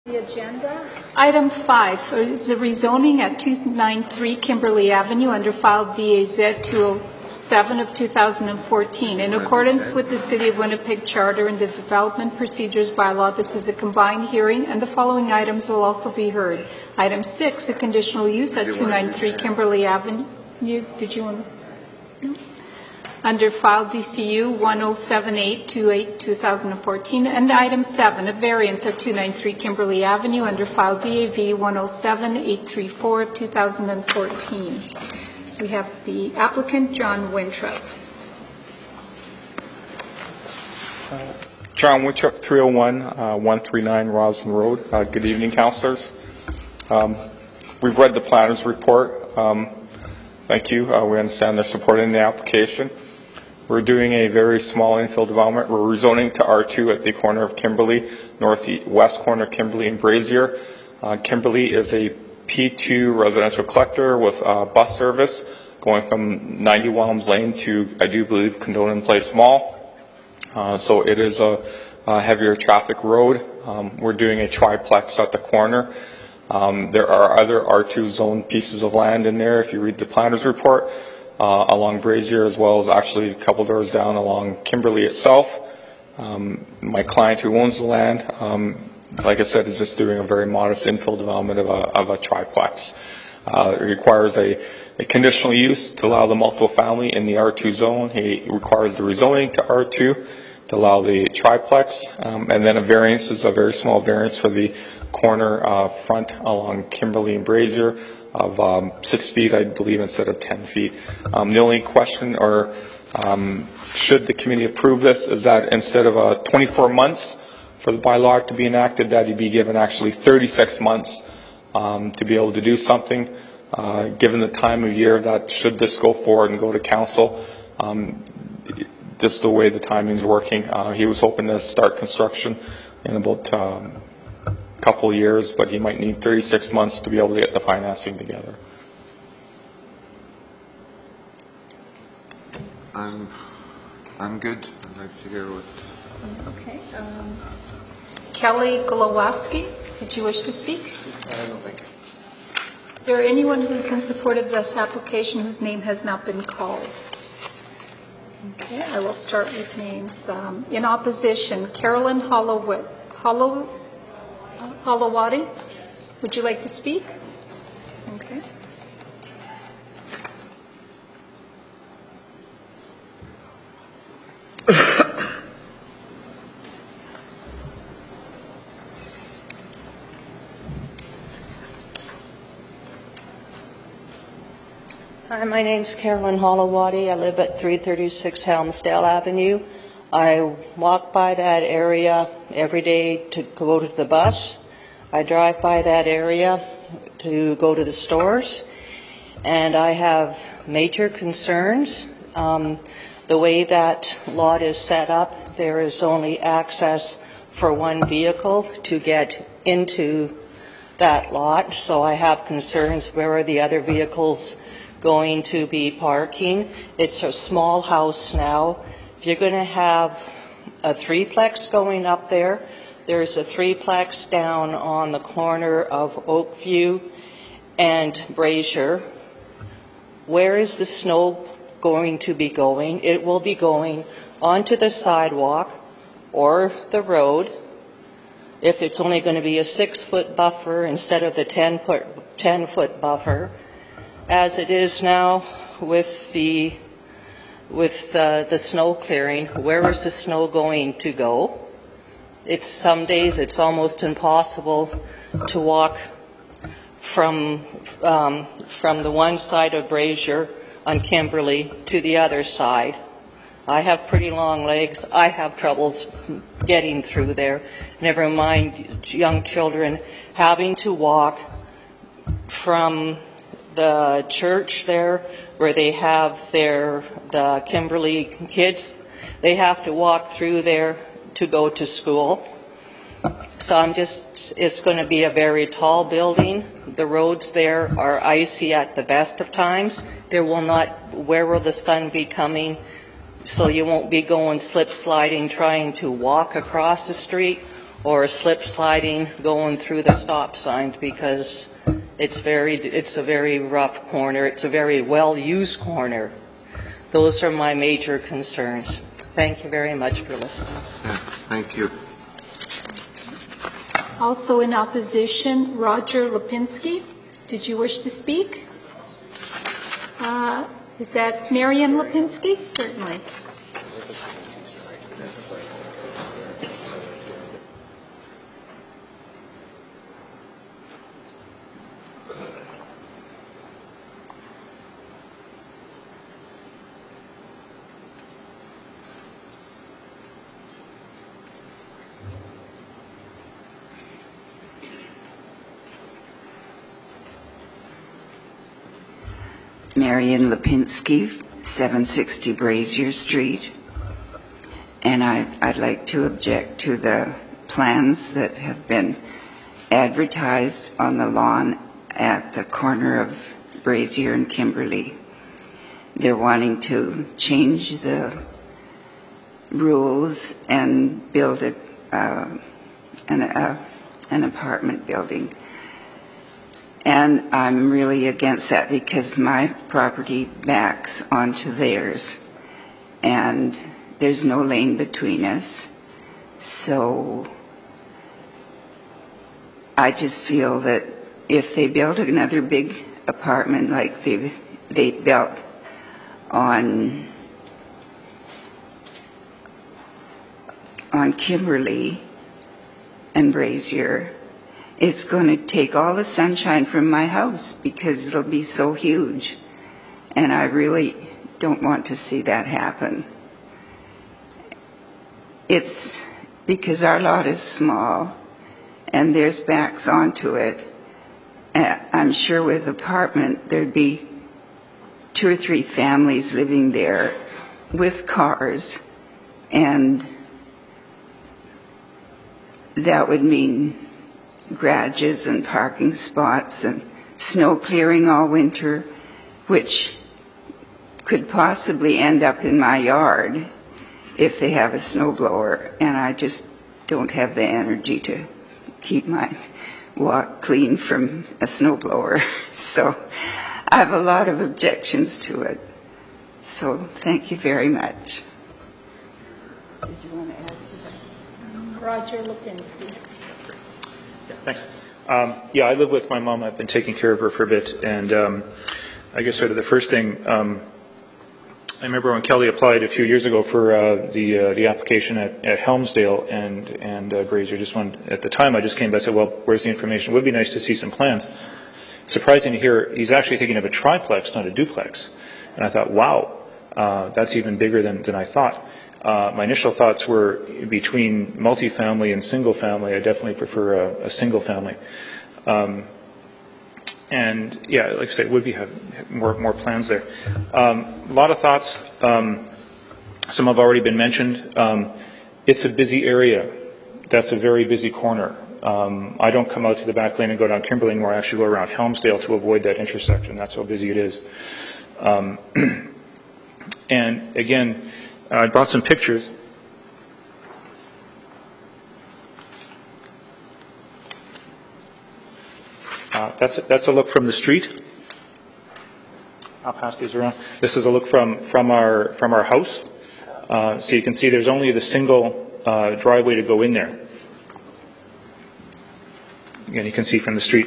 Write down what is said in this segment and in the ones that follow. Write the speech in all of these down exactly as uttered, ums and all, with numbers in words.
The agenda. Item five is the rezoning at two ninety-three Kimberley Avenue under file D A Z two oh seven of two thousand fourteen. In accordance with the City of Winnipeg Charter and the Development Procedures Bylaw, this is a combined hearing, and the following items will also be heard. Item six, a conditional use at two ninety-three Kimberley Avenue. Did you want to? No? Under file D C U one oh seven eight twenty-eight two thousand fourteen, and item seven, a variance at two ninety-three Kimberley Avenue under file D A V one oh seven eight thirty-four of two thousand fourteen. We have the applicant, John Winthrop. Uh, John Winthrop, three oh one, uh, one thirty-nine Roslyn Road. Uh, good evening, councillors. Um, we've read the planner's report. Um, thank you. Uh, we understand they're supporting the application. We're doing a very small infill development. We're rezoning to R two at the corner of Kimberley, northwest corner of Kimberley and Brazier. Uh, Kimberley is a P two residential collector with uh, bus service going from ninety Walms Lane to, I do believe, Condonin Place Mall. Uh, so it is a, a heavier traffic road. Um, we're doing a triplex at the corner. Um, there are other R two zone pieces of land in there if you read the planner's report. Uh, along Brazier, as well as actually a couple doors down along Kimberley itself. Um, my client who owns the land, um, like I said, is just doing a very modest infill development of a, of a triplex. Uh, it requires a, a conditional use to allow the multiple family in the R two zone. He requires the rezoning to R two to allow the triplex, um, and then a variance is a very small variance for the corner uh, front along Kimberley and Brazier of um, six feet, I believe, instead of ten feet. Um, the only question, or um, should the committee approve this, is that instead of uh, twenty-four months for the bylaw to be enacted, that he'd be given actually thirty-six months um, to be able to do something. Uh, given the time of year that should this go forward and go to council, um, just the way the timing's working, uh, he was hoping to start construction in about um, couple years, but he might need thirty-six months to be able to get the financing together. I'm, I'm good. I'd like to hear what. Okay. Um, Kelly Golowaski, did you wish to speak? I don't think. Is there anyone who's in support of this application whose name has not been called? Okay, I will start with names. Um, in opposition, Carolyn Holloway. Hollow. Holowati, would you like to speak? Okay. Hi, my name's Carolyn Holowati. I live at three thirty-six Helmsdale Avenue. I walk by that area every day to go to the bus. I drive by that area to go to the stores, and I have major concerns. Um, the way that lot is set up, there is only access for one vehicle to get into that lot, so I have concerns where are the other vehicles going to be parking. It's a small house now. If you're going to have a threeplex going up there, there's a threeplex down on the corner of Oakview and Brazier. Where is the snow going to be going? It will be going onto the sidewalk or the road. If it's only going to be a six-foot buffer instead of the ten-foot buffer, as it is now with the with uh, the snow clearing, where is the snow going to go? It's some days it's almost impossible to walk from um, from the one side of Brazier on Kimberley to the other side. I have pretty long legs. I have troubles getting through there. Never mind young children having to walk from the church there where they have their the Kimberley kids. They have to walk through there to go to school. So I'm just, it's going to be a very tall building. The roads there are icy at the best of times. There will not, where will the sun be coming? So you won't be going slip sliding trying to walk across the street or slip sliding going through the stop signs, because it's very, it's a very rough corner. It's a very well-used corner. Those are my major concerns. Thank you very much for listening. Yeah, thank you. Also in opposition, Roger Lipinski. Did you wish to speak? Uh, is that Marian Lipinski? Certainly. Marian Lipinski, seven sixty Brazier Street. And I, I'd like to object to the plans that have been advertised on the lawn at the corner of Brazier and Kimberley. They're wanting to change the rules and build a, uh, an, uh, an apartment building. And I'm really against that because my property backs onto theirs, and there's no lane between us. So I just feel that if they build another big apartment like they they built on on Kimberley and Brazier, it's going to take all the sunshine from my house because it'll be so huge. And I really don't want to see that happen. It's because our lot is small and there's backs onto it. I'm sure with apartment there'd be two or three families living there with cars, and that would mean garages and parking spots and snow clearing all winter, which could possibly end up in my yard if they have a snow blower, and I just don't have the energy to keep my walk clean from a snow blower. So I have a lot of objections to it. So thank you very much. Did you want to add to that? Roger Lipinski. Yeah, thanks. Um, yeah, I live with my mom. I've been taking care of her for a bit, and um, I guess sort of the first thing, um, I remember when Kelly applied a few years ago for uh, the uh, the application at, at Helmsdale and and uh, Brazier. Just one at the time, I just came by and said, "Well, where's the information? It would be nice to see some plans." Surprising to hear, he's actually thinking of a triplex, not a duplex. And I thought, wow, uh, that's even bigger than than I thought. Uh, my initial thoughts were between multifamily and single family. I definitely prefer a, a single family. Um, and yeah, like I say, would be have more more plans there. Um, a lot of thoughts. Um, some have already been mentioned. Um, it's a busy area. That's a very busy corner. Um, I don't come out to the back lane and go down Kimberley anymore. I actually go around Helmsdale to avoid that intersection. That's how busy it is. Um, and again, I brought some pictures. Uh, that's, a, that's a look from the street. I'll pass these around. This is a look from, from, our, from our house. Uh, so you can see there's only the single uh, driveway to go in there. Again, you can see from the street.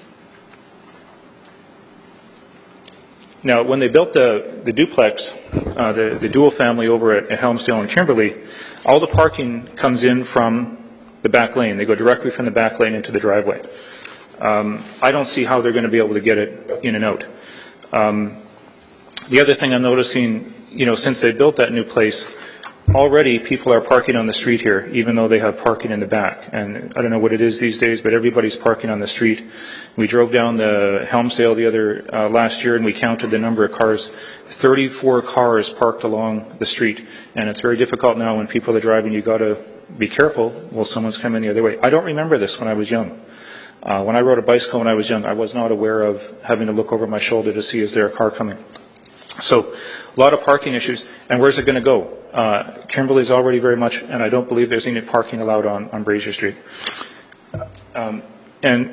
Now, when they built the, the duplex, uh, the, the dual family over at, at Helmsdale and Kimberley, all the parking comes in from the back lane. They go directly from the back lane into the driveway. Um, I don't see how they're going to be able to get it in and out. Um, the other thing I'm noticing, you know, since they built that new place, already people are parking on the street here, even though they have parking in the back. And I don't know what it is these days, but everybody's parking on the street. We drove down the Helmsdale the other uh, last year, and we counted the number of cars. thirty-four cars parked along the street, and it's very difficult now when people are driving. You got to be careful. Well, someone's coming the other way. I don't remember this when I was young. Uh, when I rode a bicycle when I was young, I was not aware of having to look over my shoulder to see is there a car coming. So a lot of parking issues, and where's it going to go? Uh, Kimberley's already very much, and I don't believe there's any parking allowed on, on Brazier Street. Um, and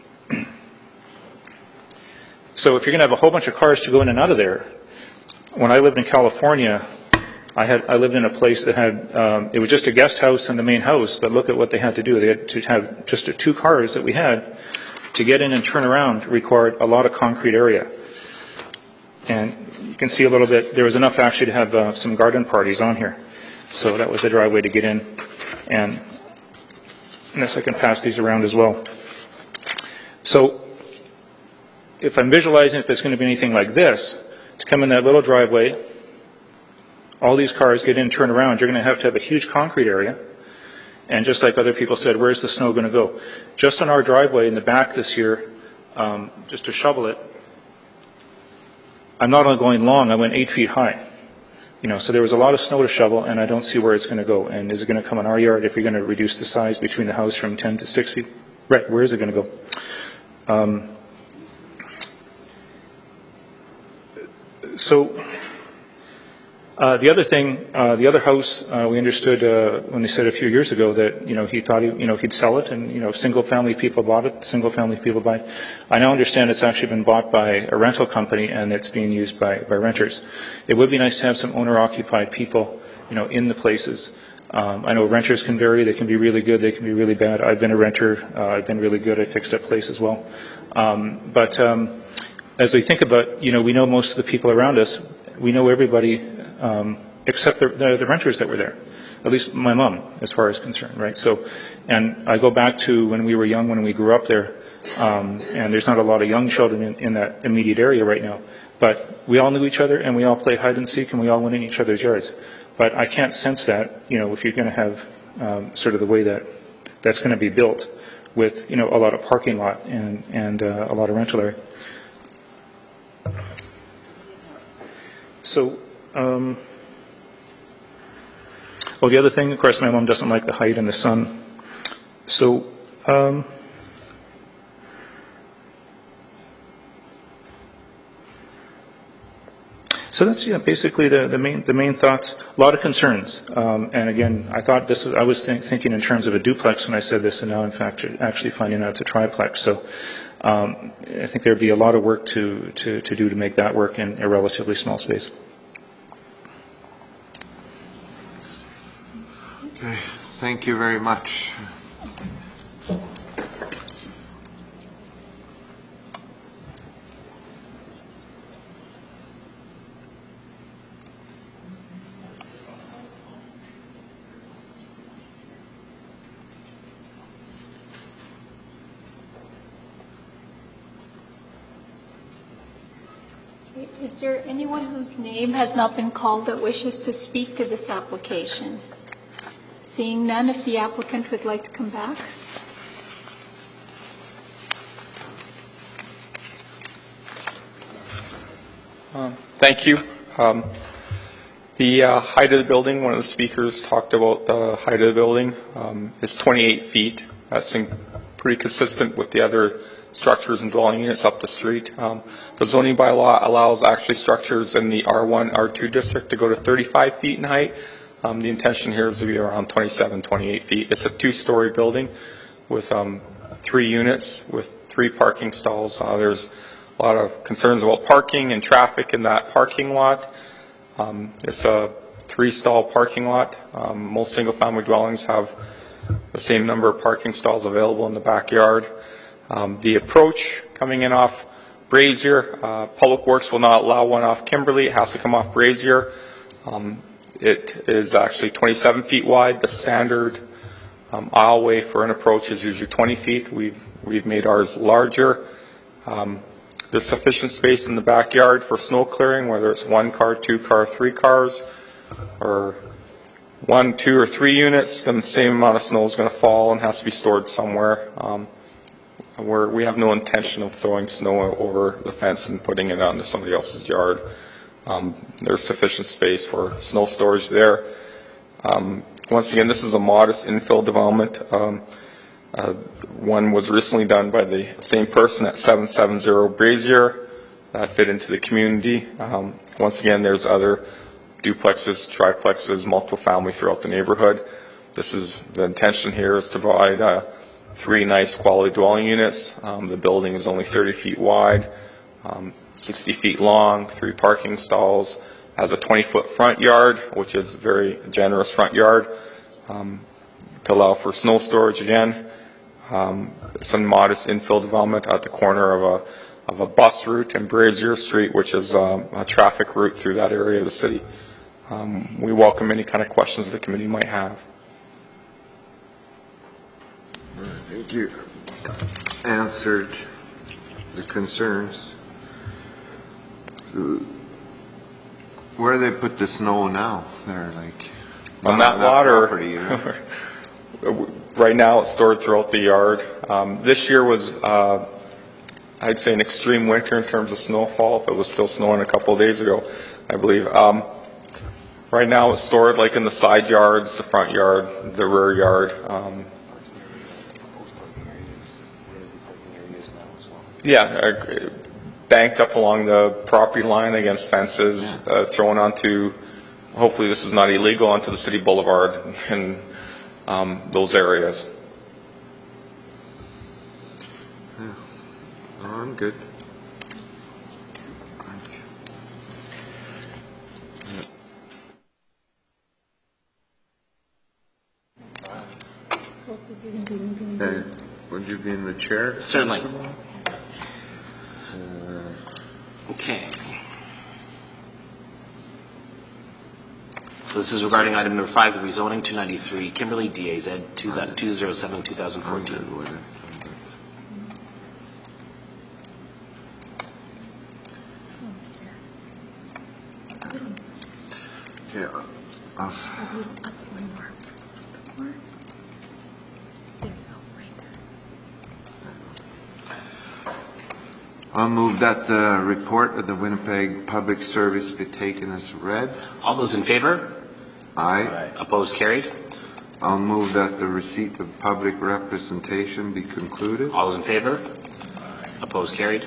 so if you're going to have a whole bunch of cars to go in and out of there, when I lived in California, I had I lived in a place that had, um, it was just a guest house and the main house, but look at what they had to do. They had to have just the two cars that we had to get in and turn around required a lot of concrete area. And you can see a little bit, there was enough actually to have uh, some garden parties on here. So that was the driveway to get in. And unless I can pass these around as well. So if I'm visualizing if it's going to be anything like this, to come in that little driveway, all these cars get in, turn around, you're going to have to have a huge concrete area. And just like other people said, where's the snow going to go? Just on our driveway in the back this year, um, just to shovel it, I'm not only going long, I went eight feet high. You know, so there was a lot of snow to shovel, and I don't see where it's going to go. And is it going to come in our yard if you're going to reduce the size between the house from ten to six feet? Right, where is it going to go? Um, so uh, the other thing, uh, the other house, uh, we understood uh, when they said a few years ago that, you know, he thought he, you know, he'd sell it, and, you know, single-family people bought it, single-family people buy it. I now understand it's actually been bought by a rental company, and it's being used by, by renters. It would be nice to have some owner-occupied people, you know, in the places. Um, I know renters can vary. They can be really good. They can be really bad. I've been a renter. Uh, I've been really good. I fixed up place as well. Um, but um, as we think about, you know, we know most of the people around us. We know everybody um, except the, the, the renters that were there. At least my mom, as far as concerned, right? So, and I go back to when we were young, when we grew up there, um, and there's not a lot of young children in, in that immediate area right now. But we all knew each other, and we all played hide and seek, and we all went in each other's yards. But I can't sense that, you know, if you're going to have um, sort of the way that that's going to be built with, you know, a lot of parking lot and, and uh, a lot of rental area. So, um, oh, the other thing, of course, my mom doesn't like the height and the sun. So, um, So that's yeah, basically the, the main the main thoughts. A lot of concerns, um, and again, I thought this was I was think, thinking in terms of a duplex when I said this, and now in fact actually finding out it's a triplex. So um, I think there'd be a lot of work to, to to do to make that work in a relatively small space. Okay, thank you very much. Is there anyone whose name has not been called that wishes to speak to this application? Seeing none, if the applicant would like to come back. Um, thank you. Um, the uh, height of the building, one of the speakers talked about the height of the building. Um, it's twenty-eight feet. That's in, pretty consistent with the other structures and dwelling units up the street. Um, the zoning bylaw allows actually structures in the R one, R two district to go to thirty-five feet in height. Um, the intention here is to be around twenty-seven, twenty-eight feet. It's a two-story building with um, three units with three parking stalls. Uh, there's a lot of concerns about parking and traffic in that parking lot. Um, it's a three-stall parking lot. Um, most single-family dwellings have the same number of parking stalls available in the backyard. Um, the approach coming in off Brazier, uh, Public Works will not allow one off Kimberley. It has to come off Brazier. Um, it is actually twenty-seven feet wide. The standard um, aisleway for an approach is usually twenty feet. We've, we've made ours larger. Um, there's sufficient space in the backyard for snow clearing, whether it's one car, two car, three cars, or one, two, or three units. The same amount of snow is going to fall and has to be stored somewhere. Um, We're, we have no intention of throwing snow over the fence and putting it onto somebody else's yard. Um, there's sufficient space for snow storage there. Um, once again, this is a modest infill development. Um, uh, one was recently done by the same person at seven seventy Brazier that fit into the community. Um, Once again, there's other duplexes, triplexes, multiple family throughout the neighborhood. This is, the intention here is to provide uh, three nice quality dwelling units. Um, the building is only thirty feet wide, um, sixty feet long, three parking stalls, has a twenty foot front yard, which is a very generous front yard, um, to allow for snow storage again. Um, some modest infill development at the corner of a of a bus route in Brazier Street, which is um, a traffic route through that area of the city. Um, we welcome any kind of questions the committee might have. Thank you. Answered the concerns. Where do they put the snow now? They're like On that lot, property, or right now it's stored throughout the yard. Um, this year was, uh, I'd say, an extreme winter in terms of snowfall. If it was still snowing a couple of days ago, I believe. Um, right now it's stored like in the side yards, the front yard, the rear yard. Um, yeah, uh, banked up along the property line against fences, uh, thrown onto, hopefully this is not illegal, onto the city boulevard and um, those areas. Yeah. Oh, I'm good. Uh, would you be in the chair? Certainly. Okay. So this is regarding item number five, the rezoning two ninety-three Kimberly D A Z two oh seven two thousand I'm fourteen. good with it. I'm good. Yeah. I'll, Up one more. More. There you go, right there. I'll move that the report of the Winnipeg Public Service be taken as read. All those in favor? Aye. Opposed? Carried. I'll move that the receipt of public representation be concluded. All those in favor? Opposed? Carried.